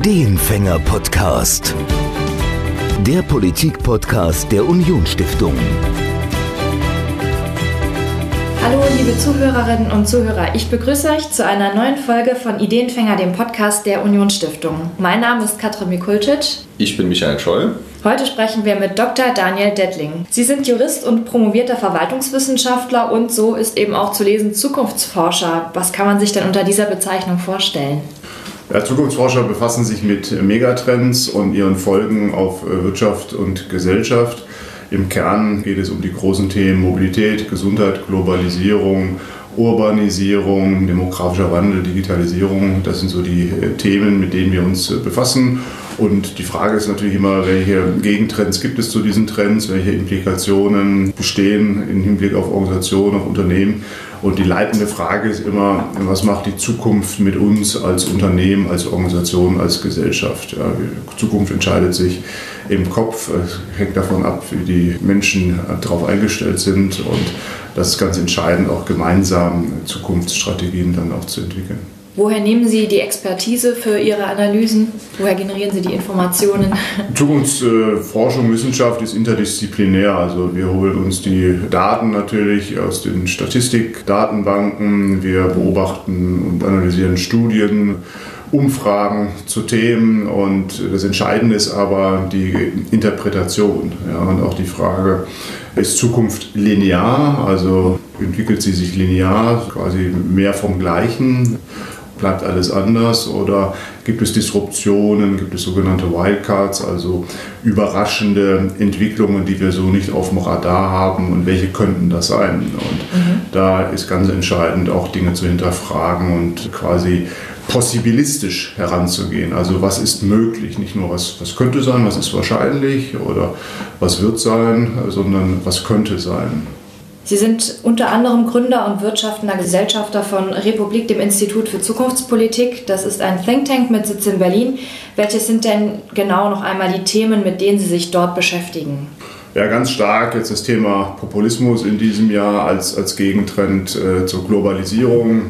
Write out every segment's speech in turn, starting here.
Ideenfänger-Podcast. Der Politik-Podcast der Union-Stiftung. Hallo liebe Zuhörerinnen und Zuhörer, ich begrüße euch zu einer neuen Folge von Ideenfänger, dem Podcast der Union-Stiftung. Mein Name ist Katrin Mikulčić. Ich bin Michael Scholl. Heute sprechen wir mit Dr. Daniel Dettling. Sie sind Jurist und promovierter Verwaltungswissenschaftler und so ist eben auch zu lesen Zukunftsforscher. Was kann man sich denn unter dieser Bezeichnung vorstellen? Ja, Zukunftsforscher befassen sich mit Megatrends und ihren Folgen auf Wirtschaft und Gesellschaft. Im Kern geht es um die großen Themen Mobilität, Gesundheit, Globalisierung, Urbanisierung, demografischer Wandel, Digitalisierung. Das sind so die Themen, mit denen wir uns befassen. Und die Frage ist natürlich immer, welche Gegentrends gibt es zu diesen Trends, welche Implikationen bestehen im Hinblick auf Organisationen, auf Unternehmen. Und die leitende Frage ist immer, was macht die Zukunft mit uns als Unternehmen, als Organisation, als Gesellschaft? Ja, die Zukunft entscheidet sich im Kopf, es hängt davon ab, wie die Menschen darauf eingestellt sind. Und das ist ganz entscheidend, auch gemeinsam Zukunftsstrategien dann auch zu entwickeln. Woher nehmen Sie die Expertise für Ihre Analysen? Woher generieren Sie die Informationen? Zukunftsforschung, Wissenschaft ist interdisziplinär. Also wir holen uns die Daten natürlich aus den Statistikdatenbanken. Wir beobachten und analysieren Studien, Umfragen zu Themen. Und das Entscheidende ist aber die Interpretation. Ja, und auch die Frage, ist Zukunft linear? Also entwickelt sie sich linear, quasi mehr vom Gleichen? Bleibt alles anders oder gibt es Disruptionen, gibt es sogenannte Wildcards, also überraschende Entwicklungen, die wir so nicht auf dem Radar haben und welche könnten das sein? Und da ist ganz entscheidend auch Dinge zu hinterfragen und quasi possibilistisch heranzugehen. Also was ist möglich, nicht nur was könnte sein, was ist wahrscheinlich oder was wird sein, sondern was könnte sein. Sie sind unter anderem Gründer und wirtschaftender Gesellschafter von Republik, dem Institut für Zukunftspolitik. Das ist ein Think Tank mit Sitz in Berlin. Welches sind denn genau noch einmal die Themen, mit denen Sie sich dort beschäftigen? Ja, ganz stark jetzt das Thema Populismus in diesem Jahr als Gegentrend zur Globalisierung,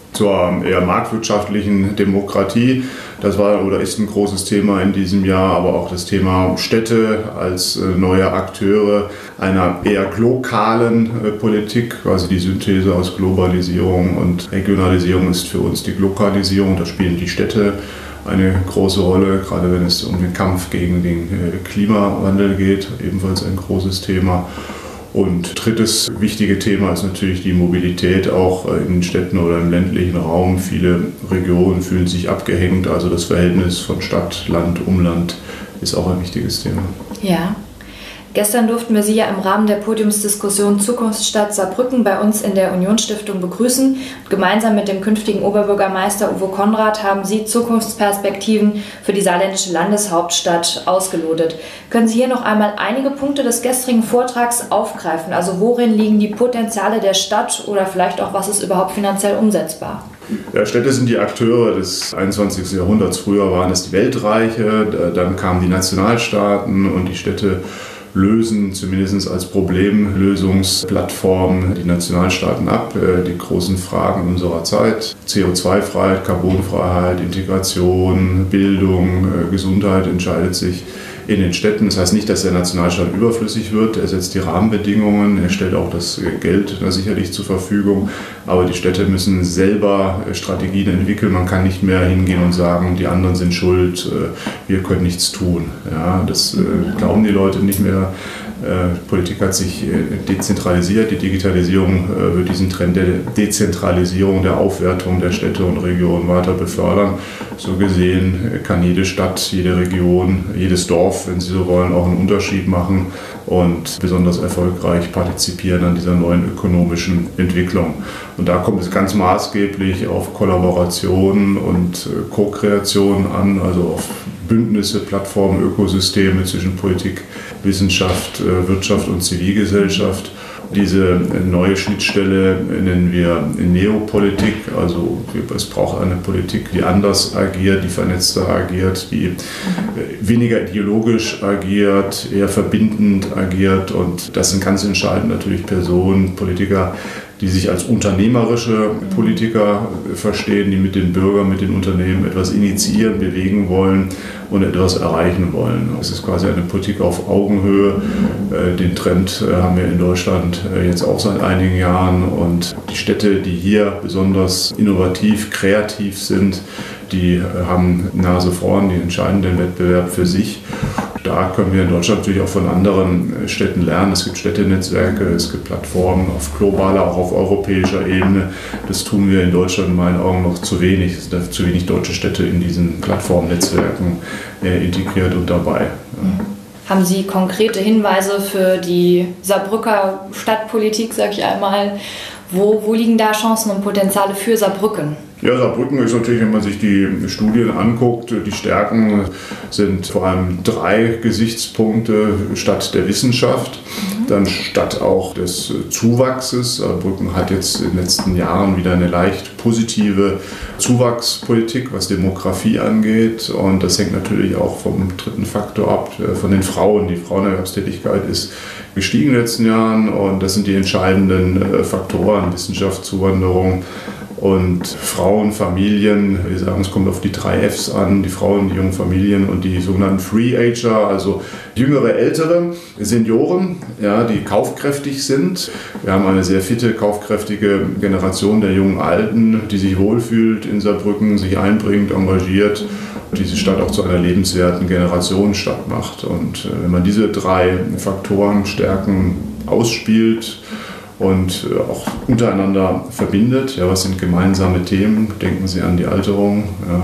zur eher marktwirtschaftlichen Demokratie. Das war oder ist ein großes Thema in diesem Jahr, aber auch das Thema Städte als neue Akteure einer eher lokalen Politik, quasi die Synthese aus Globalisierung und Regionalisierung ist für uns die Lokalisierung. Da spielen die Städte eine große Rolle, gerade wenn es um den Kampf gegen den Klimawandel geht, ebenfalls ein großes Thema. Und drittes wichtige Thema ist natürlich die Mobilität, auch in den Städten oder im ländlichen Raum. Viele Regionen fühlen sich abgehängt, also das Verhältnis von Stadt, Land, Umland ist auch ein wichtiges Thema. Ja. Gestern durften wir Sie ja im Rahmen der Podiumsdiskussion Zukunftsstadt Saarbrücken bei uns in der Union-Stiftung begrüßen. Gemeinsam mit dem künftigen Oberbürgermeister Uwe Konrad haben Sie Zukunftsperspektiven für die saarländische Landeshauptstadt ausgelotet. Können Sie hier noch einmal einige Punkte des gestrigen Vortrags aufgreifen? Also worin liegen die Potenziale der Stadt oder vielleicht auch, was ist überhaupt finanziell umsetzbar? Ja, Städte sind die Akteure des 21. Jahrhunderts. Früher waren es die Weltreiche, dann kamen die Nationalstaaten und die Städte lösen zumindest als Problemlösungsplattform die Nationalstaaten ab. Die großen Fragen unserer Zeit, CO2-Freiheit, Carbonfreiheit, Integration, Bildung, Gesundheit entscheidet sich in den Städten. Das heißt nicht, dass der Nationalstaat überflüssig wird. Er setzt die Rahmenbedingungen, er stellt auch das Geld sicherlich zur Verfügung. Aber die Städte müssen selber Strategien entwickeln. Man kann nicht mehr hingehen und sagen, die anderen sind schuld, wir können nichts tun. Ja, das glauben die Leute nicht mehr. Politik hat sich dezentralisiert. Die Digitalisierung wird diesen Trend der Dezentralisierung, der Aufwertung der Städte und Regionen weiter befördern. So gesehen kann jede Stadt, jede Region, jedes Dorf, wenn Sie so wollen, auch einen Unterschied machen und besonders erfolgreich partizipieren an dieser neuen ökonomischen Entwicklung. Und da kommt es ganz maßgeblich auf Kollaboration und Co-Kreation an, also auf Bündnisse, Plattformen, Ökosysteme zwischen Politik, Wissenschaft, Wirtschaft und Zivilgesellschaft. Diese neue Schnittstelle nennen wir Neopolitik, also es braucht eine Politik, die anders agiert, die vernetzter agiert, die weniger ideologisch agiert, eher verbindend agiert und das sind ganz entscheidend natürlich Personen, Politiker, die sich als unternehmerische Politiker verstehen, die mit den Bürgern, mit den Unternehmen etwas initiieren, bewegen wollen und etwas erreichen wollen. Es ist quasi eine Politik auf Augenhöhe. Den Trend haben wir in Deutschland jetzt auch seit einigen Jahren. Und die Städte, die hier besonders innovativ, kreativ sind, die haben Nase vorn, die entscheiden den Wettbewerb für sich. Da können wir in Deutschland natürlich auch von anderen Städten lernen. Es gibt Städtenetzwerke, es gibt Plattformen auf globaler, auch auf europäischer Ebene. Das tun wir in Deutschland in meinen Augen noch zu wenig. Es sind zu wenig deutsche Städte in diesen Plattformnetzwerken integriert und dabei. Haben Sie konkrete Hinweise für die Saarbrücker Stadtpolitik, sage ich einmal? Wo liegen da Chancen und Potenziale für Saarbrücken? Ja, Saarbrücken ist natürlich, wenn man sich die Studien anguckt, die Stärken sind vor allem 3 Gesichtspunkte: Stadt der Wissenschaft, dann Stadt auch des Zuwachses. Saarbrücken hat jetzt in den letzten Jahren wieder eine leicht positive Zuwachspolitik, was Demografie angeht. Und das hängt natürlich auch vom 3. Faktor ab, von den Frauen. Die Frauenerwerbstätigkeit ist gestiegen in den letzten Jahren und das sind die entscheidenden Faktoren: Wissenschaftszuwanderung und Frauen, Familien. Wir sagen, es kommt auf die 3 Fs an: die Frauen, die jungen Familien und die sogenannten Free-Ager, also jüngere, ältere Senioren, ja, die kaufkräftig sind. Wir haben eine sehr fitte, kaufkräftige Generation der jungen Alten, die sich wohlfühlt in Saarbrücken, sich einbringt, engagiert, diese Stadt auch zu einer lebenswerten Generationsstadt macht. Und wenn man diese 3 Faktoren, Stärken ausspielt und auch untereinander verbindet, ja, was sind gemeinsame Themen? Denken Sie an die Alterung, ja.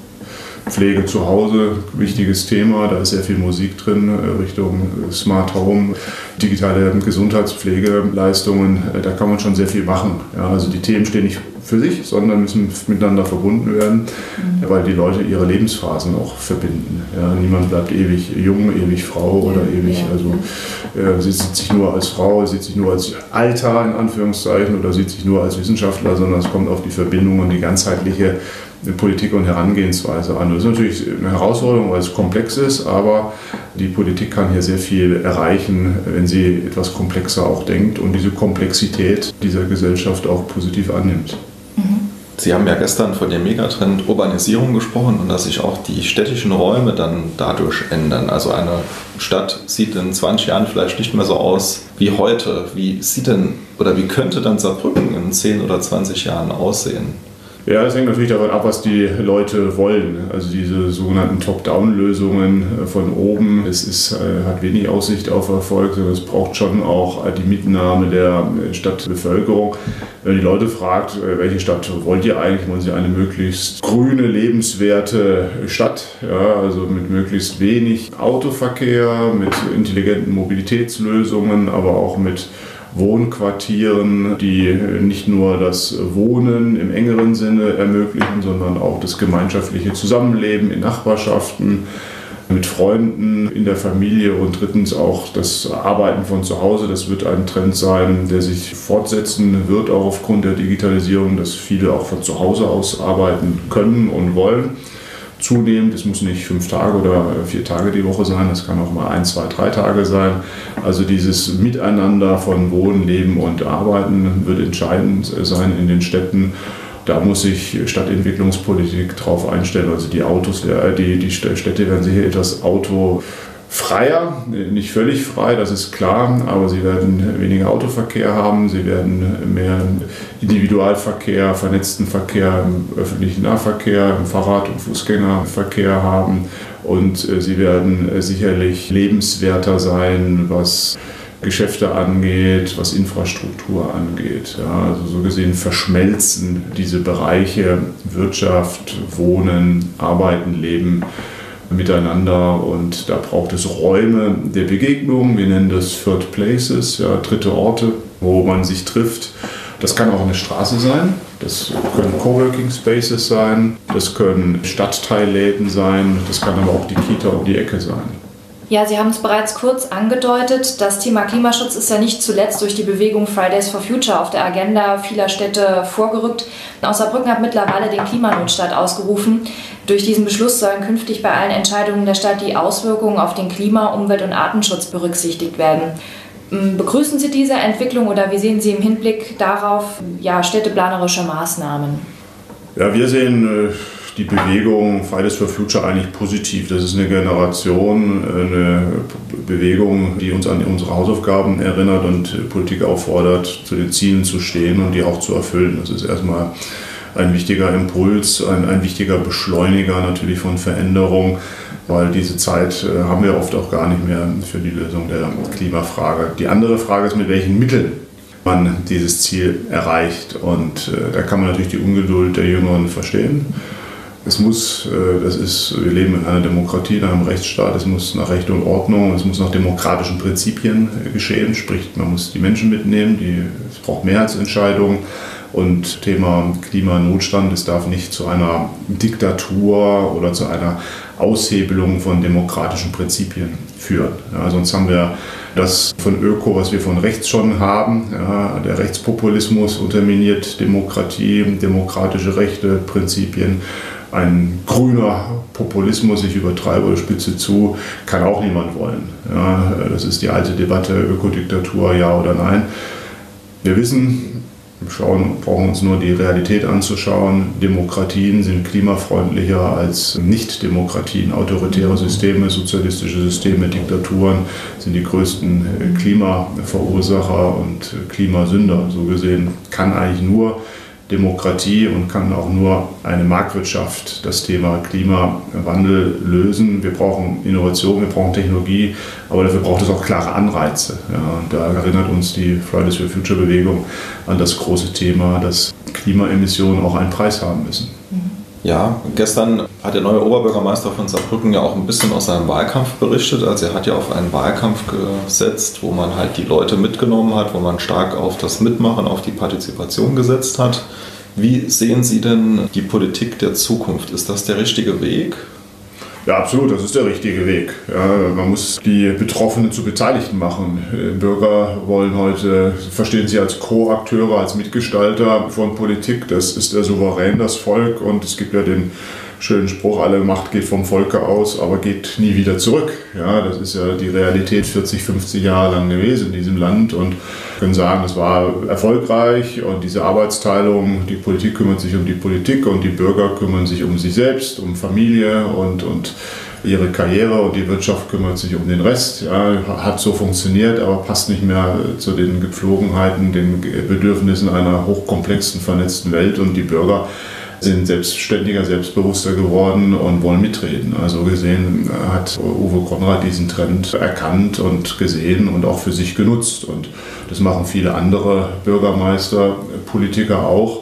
Pflege zu Hause, wichtiges Thema, da ist sehr viel Musik drin, Richtung Smart Home, digitale Gesundheitspflegeleistungen, da kann man schon sehr viel machen. Ja, also die Themen stehen nicht für sich, sondern müssen miteinander verbunden werden, weil die Leute ihre Lebensphasen auch verbinden. Ja, niemand bleibt ewig jung, ewig Frau oder ewig, also sie sieht sich nur als Frau, sieht sich nur als Alter in Anführungszeichen oder sieht sich nur als Wissenschaftler, sondern es kommt auf die Verbindung und die ganzheitliche Politik und Herangehensweise an. Das ist natürlich eine Herausforderung, weil es komplex ist, aber die Politik kann hier sehr viel erreichen, wenn sie etwas komplexer auch denkt und diese Komplexität dieser Gesellschaft auch positiv annimmt. Sie haben ja gestern von dem Megatrend Urbanisierung gesprochen und dass sich auch die städtischen Räume dann dadurch ändern. Also eine Stadt sieht in 20 Jahren vielleicht nicht mehr so aus wie heute. Wie sieht denn oder wie könnte dann Saarbrücken in 10 oder 20 Jahren aussehen? Ja, das hängt natürlich davon ab, was die Leute wollen. Also diese sogenannten Top-Down-Lösungen von oben, hat wenig Aussicht auf Erfolg, sondern es braucht schon auch die Mitnahme der Stadtbevölkerung. Wenn die Leute fragt, welche Stadt wollt ihr eigentlich, wollen sie eine möglichst grüne, lebenswerte Stadt, ja, also mit möglichst wenig Autoverkehr, mit intelligenten Mobilitätslösungen, aber auch mit Wohnquartieren, die nicht nur das Wohnen im engeren Sinne ermöglichen, sondern auch das gemeinschaftliche Zusammenleben in Nachbarschaften, mit Freunden, in der Familie und drittens auch das Arbeiten von zu Hause. Das wird ein Trend sein, der sich fortsetzen wird, auch aufgrund der Digitalisierung, dass viele auch von zu Hause aus arbeiten können und wollen. Zunehmend, es muss nicht 5 Tage oder 4 Tage die Woche sein, das kann auch mal 1, 2, 3 Tage sein. Also dieses Miteinander von Wohnen, Leben und Arbeiten wird entscheidend sein in den Städten. Da muss sich Stadtentwicklungspolitik drauf einstellen. Also die Städte werden sicher etwas autofreier, nicht völlig frei, das ist klar, aber sie werden weniger Autoverkehr haben, sie werden mehr Individualverkehr, vernetzten Verkehr im öffentlichen Nahverkehr, im Fahrrad- und Fußgängerverkehr haben und sie werden sicherlich lebenswerter sein, was Geschäfte angeht, was Infrastruktur angeht. Ja, also so gesehen verschmelzen diese Bereiche Wirtschaft, Wohnen, Arbeiten, Leben miteinander und da braucht es Räume der Begegnung, wir nennen das Third Places, ja, dritte Orte, wo man sich trifft. Das kann auch eine Straße sein, das können Coworking Spaces sein, das können Stadtteilläden sein, das kann aber auch die Kita um die Ecke sein. Ja, Sie haben es bereits kurz angedeutet. Das Thema Klimaschutz ist ja nicht zuletzt durch die Bewegung Fridays for Future auf der Agenda vieler Städte vorgerückt. Saarbrücken hat mittlerweile den Klimanotstand ausgerufen. Durch diesen Beschluss sollen künftig bei allen Entscheidungen der Stadt die Auswirkungen auf den Klima-, Umwelt- und Artenschutz berücksichtigt werden. Begrüßen Sie diese Entwicklung oder wie sehen Sie im Hinblick darauf städteplanerische Maßnahmen? Ja, wir sehen die Bewegung Fridays for Future eigentlich positiv. Das ist eine Generation, eine Bewegung, die uns an unsere Hausaufgaben erinnert und Politik auffordert, zu den Zielen zu stehen und die auch zu erfüllen. Das ist erstmal ein wichtiger Impuls, ein wichtiger Beschleuniger natürlich von Veränderung, weil diese Zeit haben wir oft auch gar nicht mehr für die Lösung der Klimafrage. Die andere Frage ist, mit welchen Mitteln man dieses Ziel erreicht. Und da kann man natürlich die Ungeduld der Jüngeren verstehen. Wir leben in einer Demokratie, in einem Rechtsstaat, es muss nach Recht und Ordnung, es muss nach demokratischen Prinzipien geschehen, sprich man muss die Menschen mitnehmen, es braucht Mehrheitsentscheidungen. Und Thema Klimanotstand, es darf nicht zu einer Diktatur oder zu einer Aushebelung von demokratischen Prinzipien führen. Ja, sonst haben wir das von Öko, was wir von rechts schon haben. Ja, der Rechtspopulismus unterminiert Demokratie, demokratische Rechte, Prinzipien. Ein grüner Populismus, ich übertreibe oder spitze zu, kann auch niemand wollen. Ja, das ist die alte Debatte, Ökodiktatur, ja oder nein. Wir wissen, brauchen uns nur die Realität anzuschauen. Demokratien sind klimafreundlicher als Nicht-Demokratien. Autoritäre Systeme, sozialistische Systeme, Diktaturen sind die größten Klimaverursacher und Klimasünder. So gesehen kann eigentlich nur Demokratie und kann auch nur eine Marktwirtschaft das Thema Klimawandel lösen. Wir brauchen Innovation, wir brauchen Technologie, aber dafür braucht es auch klare Anreize. Ja, und da erinnert uns die Fridays for Future Bewegung an das große Thema, dass Klimaemissionen auch einen Preis haben müssen. Ja, gestern hat der neue Oberbürgermeister von Saarbrücken ja auch ein bisschen aus seinem Wahlkampf berichtet. Also er hat ja auf einen Wahlkampf gesetzt, wo man halt die Leute mitgenommen hat, wo man stark auf das Mitmachen, auf die Partizipation gesetzt hat. Wie sehen Sie denn die Politik der Zukunft? Ist das der richtige Weg? Ja, absolut, das ist der richtige Weg. Ja, man muss die Betroffenen zu Beteiligten machen. Bürger wollen heute, verstehen sie als Co-Akteure, als Mitgestalter von Politik. Das ist der Souverän, das Volk. Und es gibt ja den schönen Spruch, alle Macht geht vom Volke aus, aber geht nie wieder zurück. Ja, das ist ja die Realität 40, 50 Jahre lang gewesen in diesem Land. Und wir können sagen, es war erfolgreich und diese Arbeitsteilung, die Politik kümmert sich um die Politik und die Bürger kümmern sich um sich selbst, um Familie und ihre Karriere und die Wirtschaft kümmert sich um den Rest. Ja, hat so funktioniert, aber passt nicht mehr zu den Gepflogenheiten, den Bedürfnissen einer hochkomplexen, vernetzten Welt und die Bürger sind selbstständiger, selbstbewusster geworden und wollen mitreden. Also gesehen hat Uwe Conrad diesen Trend erkannt und gesehen und auch für sich genutzt. Und das machen viele andere Bürgermeister, Politiker auch.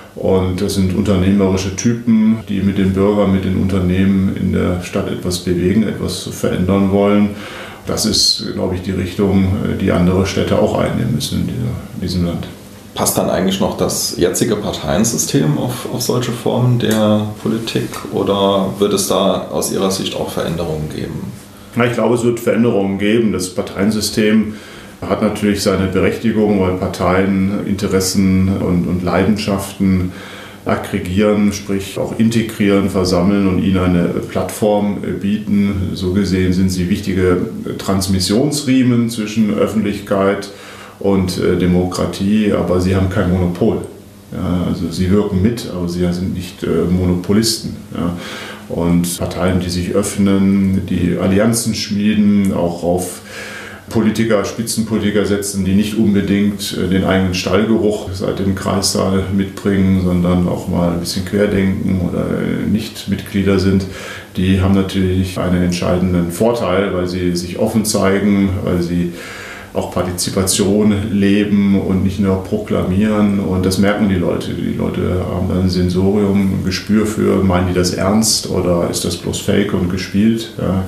Und das sind unternehmerische Typen, die mit den Bürgern, mit den Unternehmen in der Stadt etwas bewegen, etwas verändern wollen. Das ist, glaube ich, die Richtung, die andere Städte auch einnehmen müssen in diesem Land. Passt dann eigentlich noch das jetzige Parteiensystem auf solche Formen der Politik oder wird es da aus Ihrer Sicht auch Veränderungen geben? Ja, ich glaube, es wird Veränderungen geben. Das Parteiensystem hat natürlich seine Berechtigung, weil Parteien Interessen und Leidenschaften aggregieren, sprich auch integrieren, versammeln und ihnen eine Plattform bieten. So gesehen sind sie wichtige Transmissionsriemen zwischen Öffentlichkeit und Demokratie, aber sie haben kein Monopol. Ja, also sie wirken mit, aber sie sind nicht Monopolisten. Ja. Und Parteien, die sich öffnen, die Allianzen schmieden, auch auf Politiker, Spitzenpolitiker setzen, die nicht unbedingt den eigenen Stallgeruch seit dem Kreissaal mitbringen, sondern auch mal ein bisschen querdenken oder nicht Mitglieder sind, die haben natürlich einen entscheidenden Vorteil, weil sie sich offen zeigen, weil sie auch Partizipation leben und nicht nur proklamieren. Und das merken die Leute. Die Leute haben dann ein Sensorium, ein Gespür für, meinen die das ernst oder ist das bloß Fake und gespielt? Ja.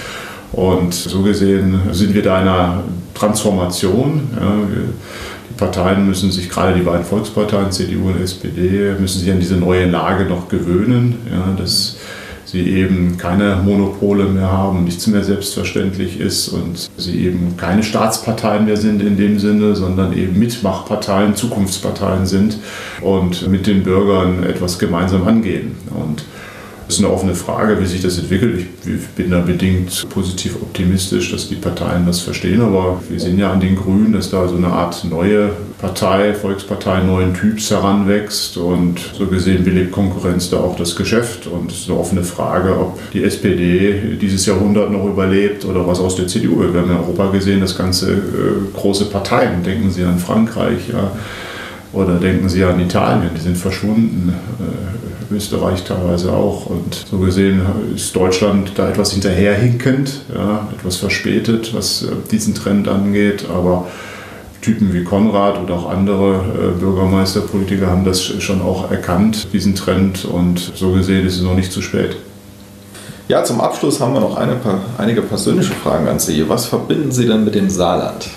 Und so gesehen sind wir da in einer Transformation. Ja. Die Parteien müssen sich, gerade die beiden Volksparteien, CDU und SPD, müssen sich an diese neue Lage noch gewöhnen, ja, dass sie eben keine Monopole mehr haben, nichts mehr selbstverständlich ist und sie eben keine Staatsparteien mehr sind in dem Sinne, sondern eben Mitmachparteien, Zukunftsparteien sind und mit den Bürgern etwas gemeinsam angehen. Und es ist eine offene Frage, wie sich das entwickelt. Ich bin da bedingt positiv optimistisch, dass die Parteien das verstehen. Aber wir sehen ja an den Grünen, dass da so eine Art neue Partei, Volkspartei neuen Typs heranwächst. Und so gesehen belebt Konkurrenz da auch das Geschäft. Und es ist eine offene Frage, ob die SPD dieses Jahrhundert noch überlebt oder was aus der CDU wird. Wir haben in Europa gesehen, das ganze große Parteien. Denken Sie an Frankreich, ja. Oder denken Sie an Italien, die sind verschwunden, Österreich teilweise auch. Und so gesehen ist Deutschland da etwas hinterherhinkend, ja, etwas verspätet, was diesen Trend angeht. Aber Typen wie Konrad oder auch andere Bürgermeisterpolitiker haben das schon auch erkannt, diesen Trend. Und so gesehen ist es noch nicht zu spät. Ja, zum Abschluss haben wir noch einige persönliche Fragen an Sie. Was verbinden Sie denn mit dem Saarland?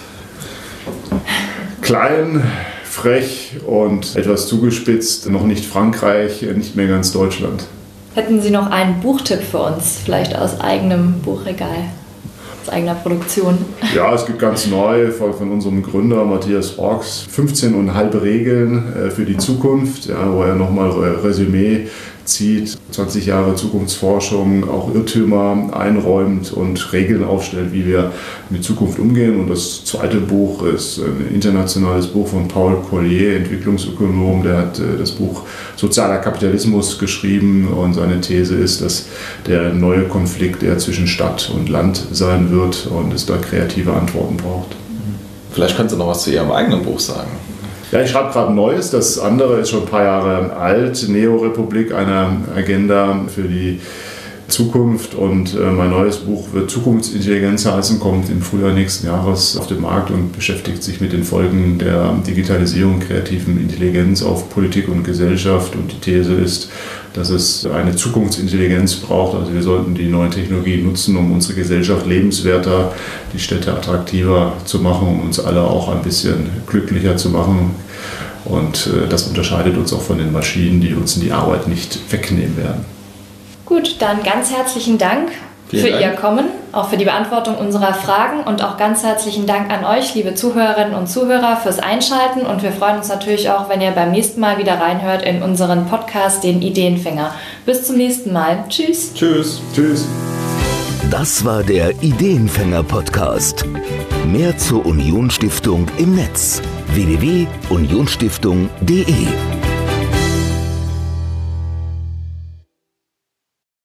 Klein, frech und etwas zugespitzt, noch nicht Frankreich, nicht mehr ganz Deutschland. Hätten Sie noch einen Buchtipp für uns, vielleicht aus eigenem Buchregal, aus eigener Produktion? Ja, es gibt ganz neu von unserem Gründer Matthias Rocks 15,5 Regeln für die Zukunft, ja, wo er nochmal Resümee zieht, 20 Jahre Zukunftsforschung, auch Irrtümer einräumt und Regeln aufstellt, wie wir mit Zukunft umgehen. Und das zweite Buch ist ein internationales Buch von Paul Collier, Entwicklungsökonom, der hat das Buch Sozialer Kapitalismus geschrieben und seine These ist, dass der neue Konflikt eher zwischen Stadt und Land sein wird und es da kreative Antworten braucht. Vielleicht können Sie noch was zu Ihrem eigenen Buch sagen. Ja, ich schreibe gerade ein neues, das andere ist schon ein paar Jahre alt, Neorepublik, eine Agenda für die Zukunft und mein neues Buch wird Zukunftsintelligenz heißen, kommt im Frühjahr nächsten Jahres auf den Markt und beschäftigt sich mit den Folgen der Digitalisierung, kreativen Intelligenz auf Politik und Gesellschaft und die These ist, dass es eine Zukunftsintelligenz braucht. Also wir sollten die neuen Technologien nutzen, um unsere Gesellschaft lebenswerter, die Städte attraktiver zu machen, um uns alle auch ein bisschen glücklicher zu machen. Und das unterscheidet uns auch von den Maschinen, die uns die Arbeit nicht wegnehmen werden. Gut, dann ganz herzlichen Dank für Ihr Kommen, auch für die Beantwortung unserer Fragen und auch ganz herzlichen Dank an euch, liebe Zuhörerinnen und Zuhörer, fürs Einschalten und wir freuen uns natürlich auch, wenn ihr beim nächsten Mal wieder reinhört in unseren Podcast, den Ideenfänger. Bis zum nächsten Mal. Tschüss. Tschüss. Tschüss. Das war der Ideenfänger-Podcast. Mehr zur Unionsstiftung im Netz: www.unionstiftung.de